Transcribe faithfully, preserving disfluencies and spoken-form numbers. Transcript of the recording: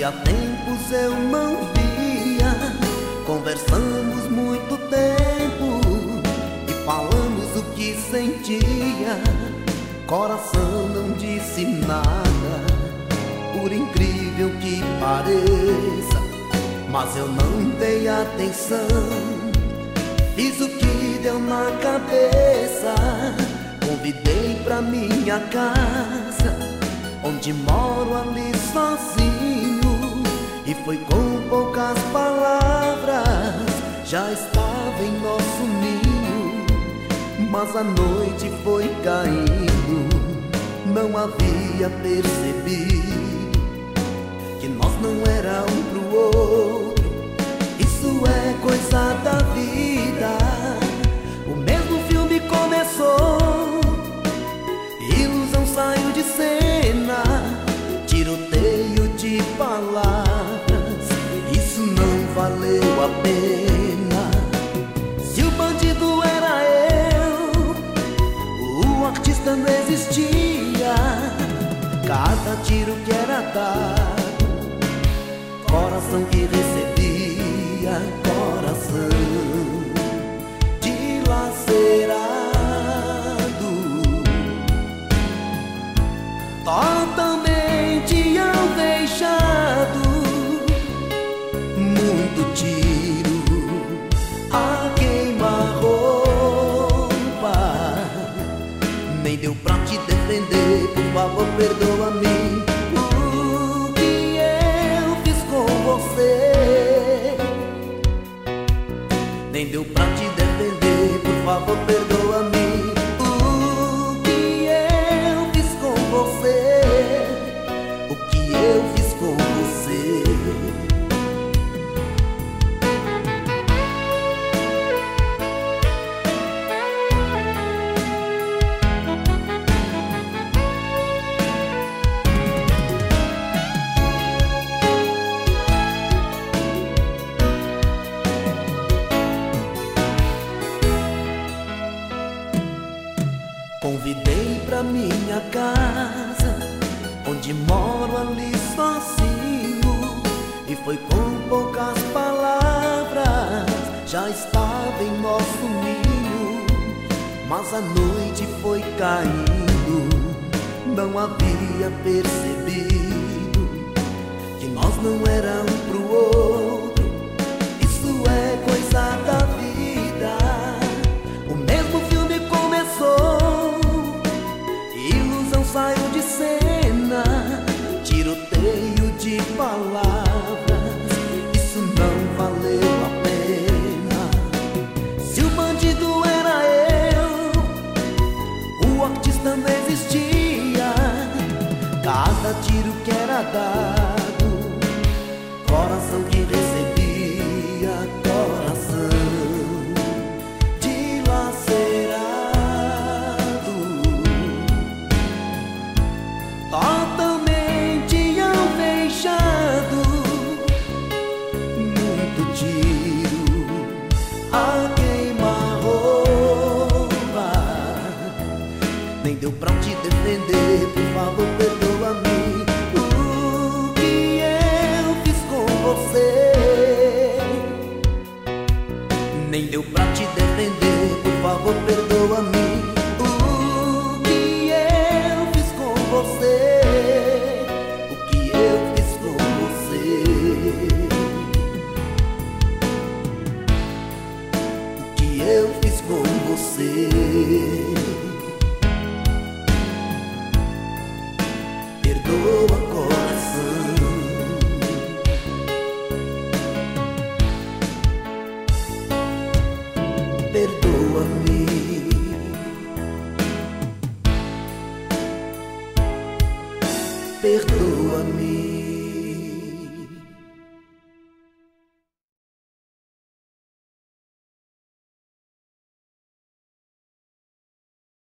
há tempos eu não via. Conversamos muito tempo e falamos o que sentia. Coração não disse nada, por incrível que pareça, mas eu não dei atenção. Fiz o que deu na cabeça, convidei pra minha casa, onde moro ali sozinho. E foi com poucas palavras, já estava em nosso ninho. Mas a noite foi caindo, não havia percebido que nós não era um pro outro. Isso é coisa da vida. O mesmo filme começou, ilusão saiu de cena, tiroteio de palavras, isso não valeu a pena. Se o bandido era eu, o artista não existia. Cada tiro que era dado, coração que recebia, coração dilacerado, totalmente alvejado. Muito tiro a queima-roupa, nem deu pra te defender, por favor perdoa-me. O que eu fiz com você, nem deu pra te defender, por favor perdoa-me. O que eu fiz com você, o que eu fiz com você. Convidei pra minha casa, onde moro ali sozinho. E foi com poucas palavras, já estava em nosso ninho. Mas a noite foi caindo, não havia percebido que nós não era um pro outro. Isso é coisa da vida. O mesmo filme começou, ilusão saiu de cena, tiroteio de palavras, isso não valeu a pena. Se o bandido era eu, o artista não existia. Cada tiro que era dado, coração que recebia, coração totalmente alvejado. Muito tiro a queima-roupa, nem deu pra te defender, por favor perdoa-me. O que eu fiz com você, nem deu pra te defender, por favor perdoa-me. Você, o que eu fiz com você, o que eu fiz com você. Perdoa, coração, perdoa-me. Perdoa-me.